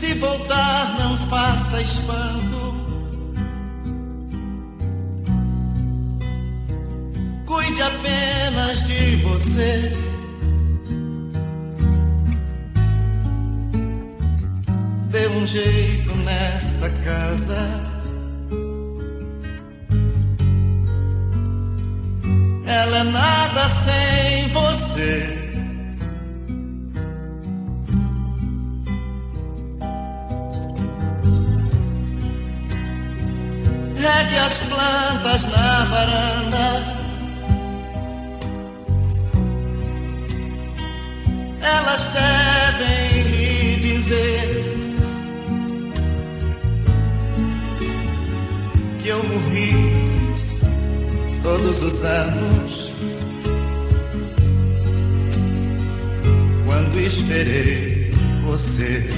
Se voltar, não faça espanto. Cuide apenas de você. Dê um jeito nessa casa. Ela é nada sem você. Regue as plantas na varanda. Elas devem lhe dizer que eu morri todos os anos quando esperei você.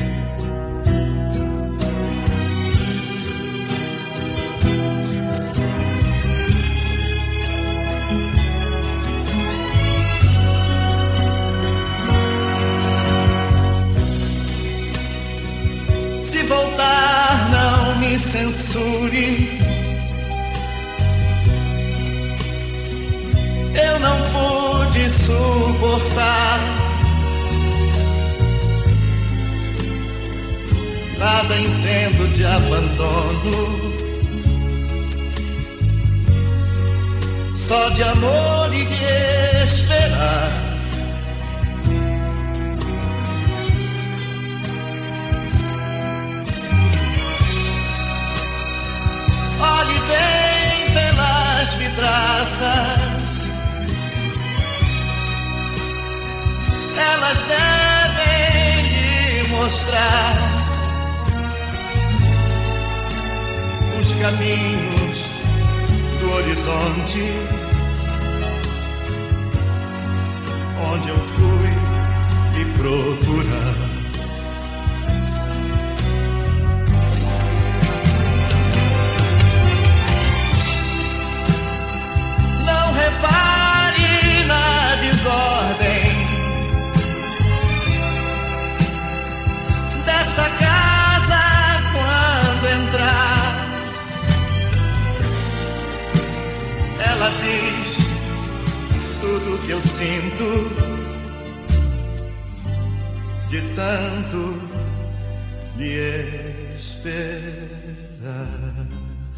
Se voltar, não me censure. Eu não pude suportar nada, entendo de abandono, só de amor e de esperar. Olhe bem pelas vidraças. Elas devem lhe mostrar os caminhos do horizonte onde eu fui lhe procurar. Não repare na desordem dessa casa quando entrar. Ela diz tudo que eu sinto de tanto lhe esperar.